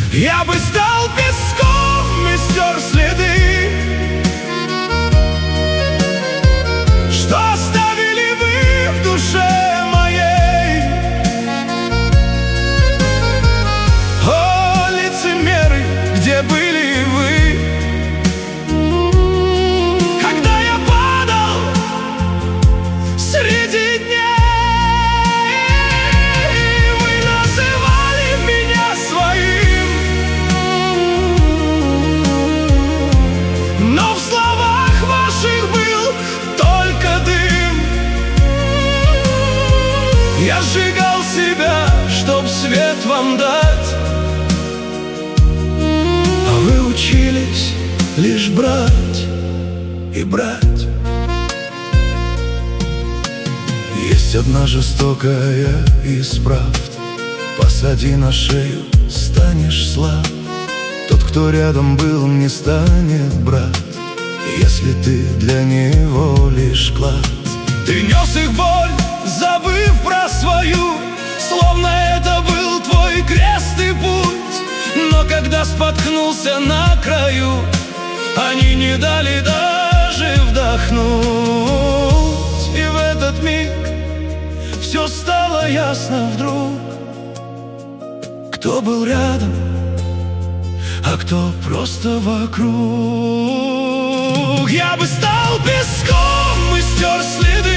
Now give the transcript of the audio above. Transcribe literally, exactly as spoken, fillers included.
Я бы стал песком и стер следы, что оставили вы в душе моей. О, лицемеры, где были вы, когда я падал среди дней? Вы называли меня своим, но в словах ваших был только дым. Я сжигал себя, чтоб свет вам дать, а вы учились лишь брать и брать. Есть одна жестокая из правд: посади на шею, станешь слаб. Тот, кто рядом был, не станет брат, если ты для него лишь клад. Ты нес их боль, забыв про свою, словно это был твой крест и путь. Но когда споткнулся на краю, они не дали даже вдохнуть. И в этот миг все стало ясно вдруг, кто был рядом, а кто просто вокруг. Я бы стал песком и стер следы,